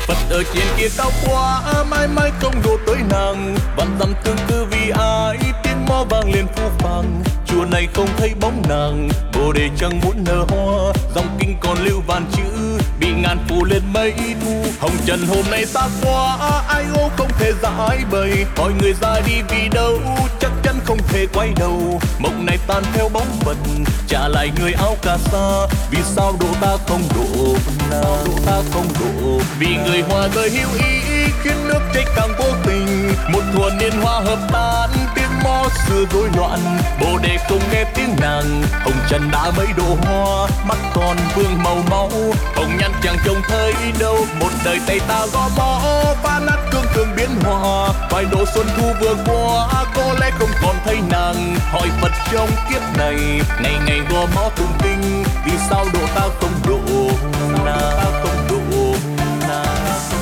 Phật ở trên kia cao quá, mãi mãi không độ tới nàng. Vạn dặm tương tư vì ai, tiếng mõ vang lên phũ phàng. Chùa này không thấy bóng nàng, bồ đề chẳng muốn nở hoa. Dòng kinh còn lưu vạn chữ, bị ngàn phủ lên mây thu. Hồng trần hôm nay xa quá, ai ô không thể giải bày. Hỏi người ra đi vì đâu, chắc chắn không thể quay đầu. Mộng này tan theo bóng Phật, trả lại người áo cà sa. Vì sao độ ta không độ nàng, độ ta không độ. Vì người hoa rơi hữu ý, khiến nước chảy càng vô tình. Một thuở niên hoa hợp tan, tiếng mõ xưa rối loạn. Bồ đề không nghe tiếng nàng, hồng trần đã mấy độ hoa. Mắt còn vương màu máu, hồng nhan chẳng trông thấy đâu. Một đời tay ta gõ mõ, phá nát cương thường biến hòa. Vài độ xuân thu vừa qua, có lẽ không còn thấy nàng. Hỏi Phật trong kiếp này, ngày ngày gõ mõ tụng kinh. Vì sao độ ta không độ nàng, không độ nàng.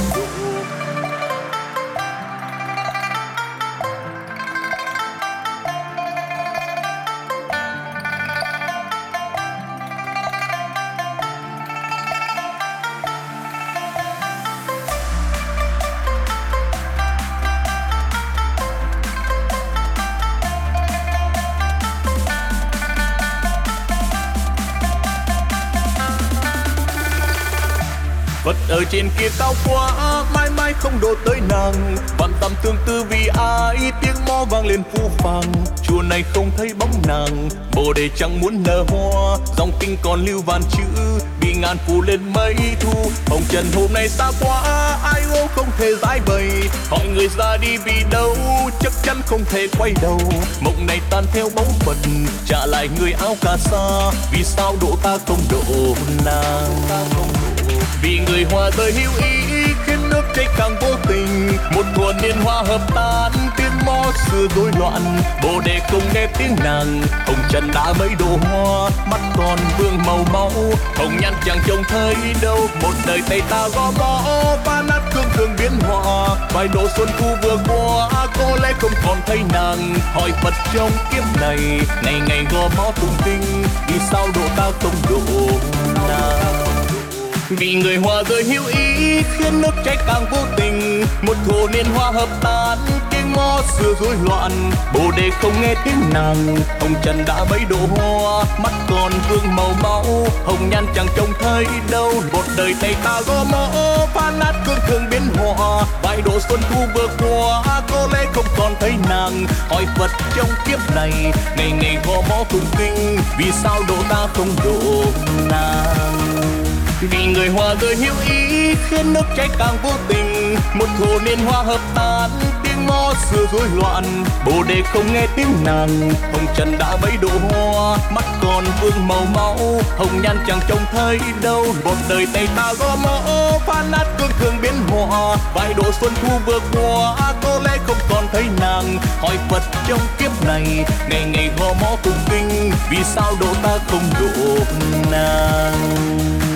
Phật ở trên kia cao quá, mãi mãi không độ tới nàng. Vạn dặm tương tư vì ai, tiếng mõ vang lên phũ phàng. Chùa này không thấy bóng nàng, bồ đề chẳng muốn nở hoa. Dòng kinh còn lưu vạn chữ, bị ngàn phủ lên mây thu. Hồng trần hôm nay xa quá, ai ô không thể giải bày. Hỏi người ra đi vì đâu, chắc chắn không thể quay đầu. Mộng này tan theo bóng Phật, trả lại người áo cà sa. Vì sao độ ta không độ nàng, ta không độ. Vì người hoa rơi hữu ý, khiến nước chảy càng vô tình. Một thuở niên hoa hợp tan, tiếng mõ xưa rối loạn. Bồ đề không nghe tiếng nàng, hồng trần đã mấy độ hoa. Mắt còn vương màu máu, hồng nhan chẳng trông thấy đâu. Một đời tay ta gõ mõ, phá nát cương thường biến hòa. Vài độ xuân thu vừa qua, có lẽ không còn thấy nàng. Hỏi Phật trong kiếp này, ngày ngày gõ mõ tụng kinh. Vì sao độ ta không độ nàng. Vì người hoa rơi hữu ý, khiến nước chảy càng vô tình. Một thuở niên hoa hợp tan, tiếng mõ xưa rối loạn. Bồ đề không nghe tiếng nàng, hồng trần đã mấy độ hoa. Mắt còn vương màu máu, hồng nhan chẳng trông thấy đâu. Một đời tay ta gõ mõ, phá nát cương thường biến hòa. Vài độ xuân thu vừa qua, có lẽ không còn thấy nàng. Hỏi Phật trong kiếp này, ngày ngày gõ mõ tụng kinh. Vì sao độ ta không độ nàng. Vì người hoa rơi hữu ý, khiến nước chảy càng vô tình. Một thuở niên hoa hợp tan, tiếng mõ xưa rối loạn. Bồ đề không nghe tiếng nàng, hồng trần đã mấy độ hoa. Mắt còn vương màu máu, hồng nhan chẳng trông thấy đâu. Một đời tay ta gõ mõ, phá nát cương thường biến hòa. Vài độ xuân thu vừa qua, có lẽ không còn thấy nàng. Hỏi Phật trong kiếp này, ngày ngày gõ mõ tụng kinh. Vì sao độ ta không độ nàng.